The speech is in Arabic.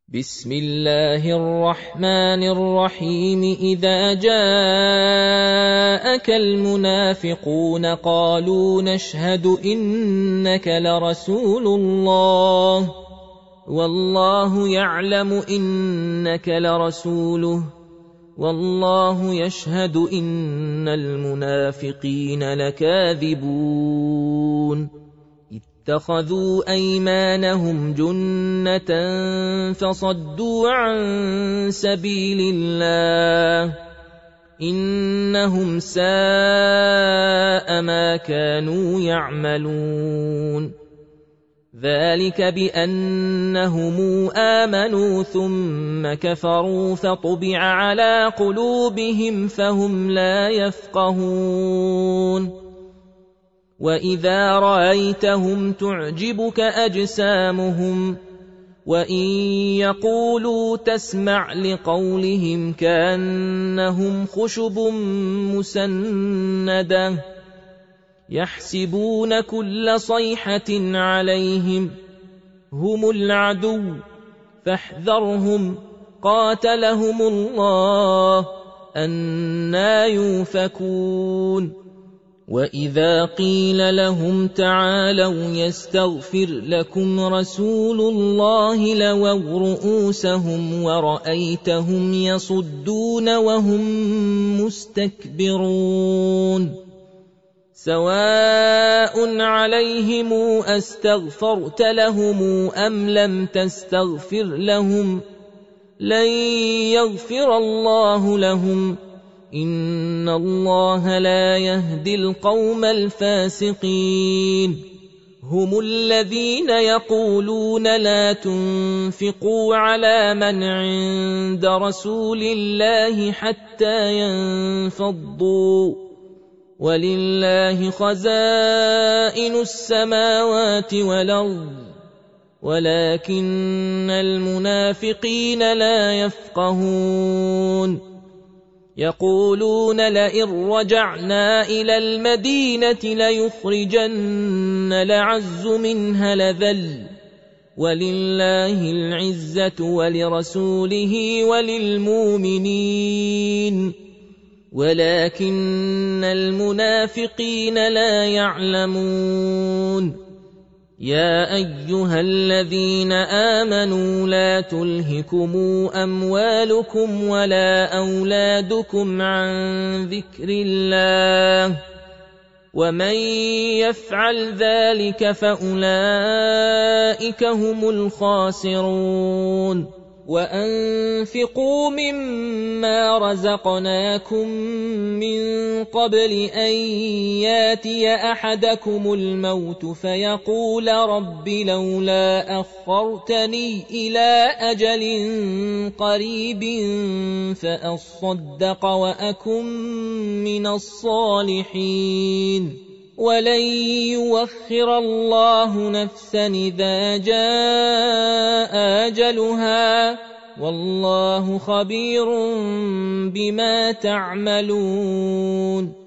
بسم الله الرحمن الرحيم. إذا جاءك المنافقون قالوا نشهد إنك لرسول الله والله يعلم إنك لرسوله والله يشهد إن المنافقين لكاذبون. اتخذوا أيمانهم جنة فصدوا عن سبيل الله إنهم ساء ما كانوا يعملون. ذلك بأنهم آمنوا ثم كفروا فطبع على قلوبهم فهم لا يفقهون. وإذا رأيتهم تعجبك أجسامهم وإن يقولوا تسمع لقولهم كأنهم خشب مسندة يحسبون كل صيحة عليهم هم العدو فاحذرهم قاتلهم الله أنى يؤفكون. وإذا قيل لهم تعالوا يستغفر لكم رسول الله لووا رؤوسهم ورأيتهم يصدون وهم مستكبرون. سواء عليهم أستغفرت لهم أم لم تستغفر لهم لن يغفر الله لهم إن الله لا يهدي القوم الفاسقين. هم الذين يقولون لا تنفقوا على من عند رسول الله حتى ينفضوا ولله خزائن السماوات والأرض ولكن المنافقين لا يفقهون. يقولون لئن رجعنا إلى المدينة ليخرجن الأعز منها الأذل ولله العزة ولرسوله وللمؤمنين ولكن المنافقين لا يعلمون. يا أيها الذين آمنوا لا تلهكم أموالكم ولا أولادكم عن ذكر الله ومن يفعل ذلك فأولئك هم الخاسرون. وأنفقوا مما رزقناكم من قبل أن ياتي أحدكم الموت فيقول رب لولا أخرتني إلى أجل قريب فأصدق وأكن من الصالحين ولن يؤخر الله نفسا إذا جاء أجلها والله خبير بما تعملون.